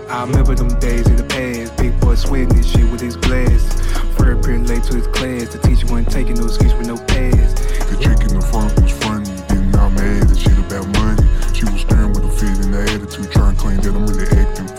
I remember them days in the past. Big boy sweating this shit with his glasses. Fur pretty late to his class. The teacher wasn't taking no excuse with no pass. The chick in the front was funny, getting out mad and shit about money. She was staring with a fit and the attitude, trying to claim that I'm really acting